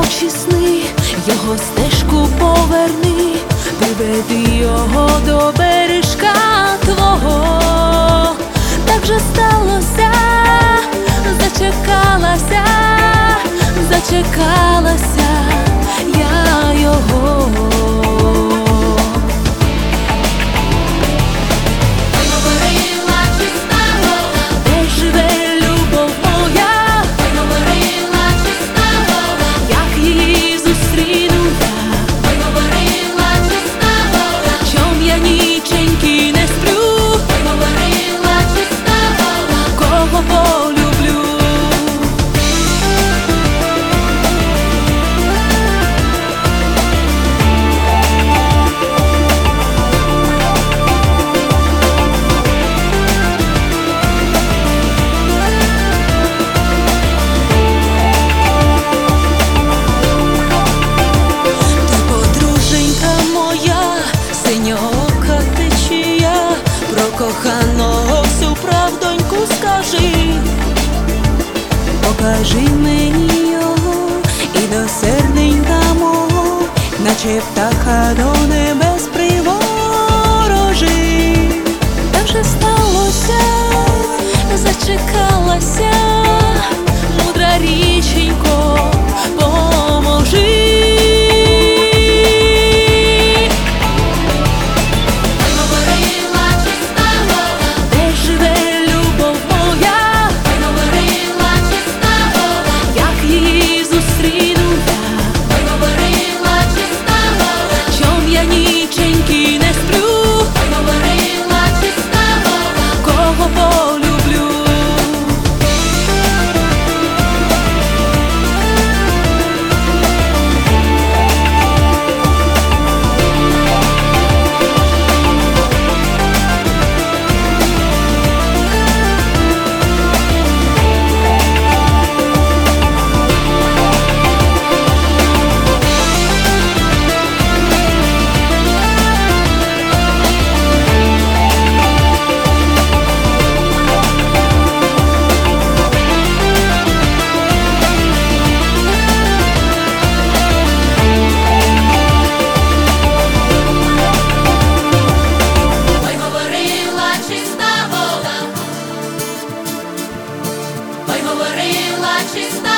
очі сни, його стежку поверни, приведи його до бережка твого. Так же сталося, зачекалася, зачекалася я його. Коханого всю правдоньку скажи, покажи мені його і до серденька мого, наче птаха до небес приворожи. Так вже сталося, зачекалася, мудра річенько, поможи. Говорила чиста